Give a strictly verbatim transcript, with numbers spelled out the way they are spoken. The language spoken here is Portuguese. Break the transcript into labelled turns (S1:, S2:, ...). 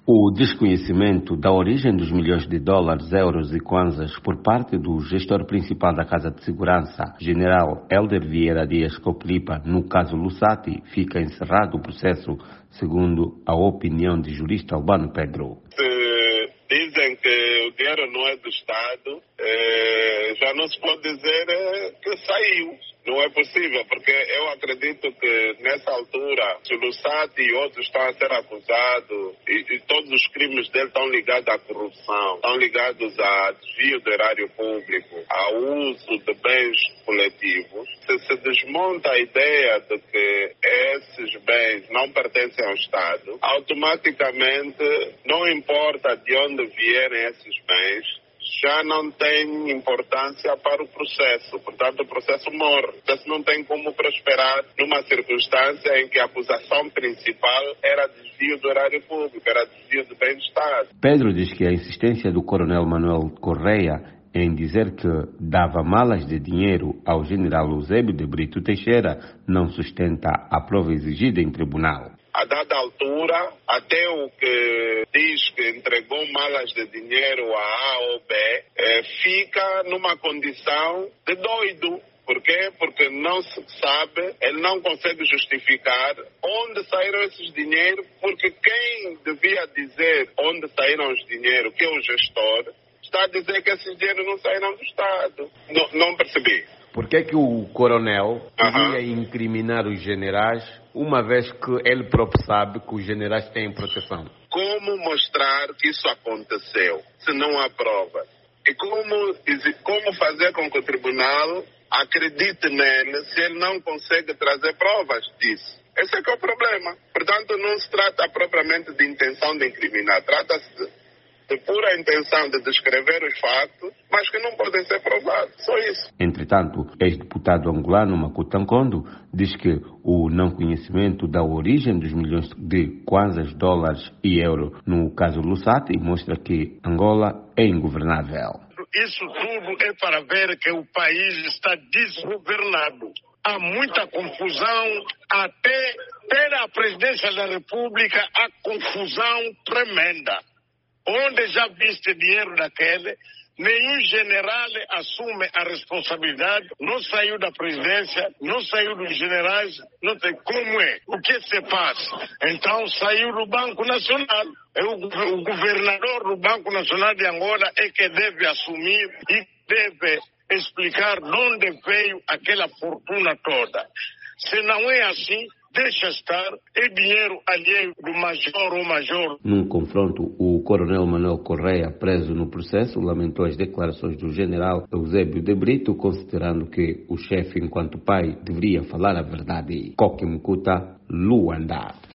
S1: O desconhecimento da origem dos milhões de dólares, euros e kwanzas por parte do gestor principal da Casa de Segurança, General Hélder Vieira Dias Coplipa, no caso Lusati, fica encerrado o processo, segundo a opinião de jurista Albano Pedro.
S2: Se dizem que o dinheiro não é do Estado, eh, já não se pode dizer eh, que saiu. Não é possível, porque eu acredito que nessa altura, se o Lusati e outros estão a ser acusados, e, e todos os crimes dele estão ligados à corrupção, estão ligados a desvio do erário público, ao uso de bens coletivos, se se desmonta a ideia de que esses bens não pertencem ao Estado, automaticamente, não importa de onde vierem esses bens, já não tem importância para o processo. Portanto, o processo morre. O processo não tem como prosperar numa circunstância em que a acusação principal era desvio do erário público, era desvio do bem-estar.
S1: Pedro diz que a insistência do coronel Manuel Correia em dizer que dava malas de dinheiro ao general Eusébio de Brito Teixeira não sustenta a prova exigida em tribunal.
S2: A dada altura, até o que diz que entregou malas de dinheiro a A ou B, eh, fica numa condição de doido. Por quê? Porque não se sabe, ele não consegue justificar onde saíram esses dinheiros, porque quem devia dizer onde saíram os dinheiros, que é o gestor, está a dizer que esses dinheiros não saíram do Estado. Não, não percebi.
S1: Por que é que o coronel queria
S2: Uhum.
S1: incriminar os generais, uma vez que ele próprio sabe que os generais têm proteção?
S2: Como mostrar que isso aconteceu, se não há prova? E como, como fazer com que o tribunal acredite nele se ele não consegue trazer provas disso? Esse é que é o problema. Portanto, não se trata propriamente de intenção de incriminar, trata-se de de pura intenção de descrever os fatos, mas que não podem ser provados. Só isso.
S1: Entretanto, o ex-deputado angolano Makuta Nkondo diz que o não conhecimento da origem dos milhões de kwanzas, dólares e euros no caso Lusati mostra que Angola é ingovernável.
S3: Isso tudo é para ver que o país está desgovernado. Há muita confusão, até ter a presidência da República há confusão tremenda. Onde já viste dinheiro daquele, nenhum general assume a responsabilidade, não saiu da presidência, não saiu dos generais, não tem como é. O que se passa? Então saiu do Banco Nacional. É o, o governador do Banco Nacional de Angola é que deve assumir e deve explicar de onde veio aquela fortuna toda. Se não é assim, deixa estar, é dinheiro alheio do major ou major.
S1: Num confronto, o coronel Manuel Correia, preso no processo, lamentou as declarações do general Eusébio de Brito, considerando que o chefe, enquanto pai, deveria falar a verdade. Coque Mkuta, Luanda.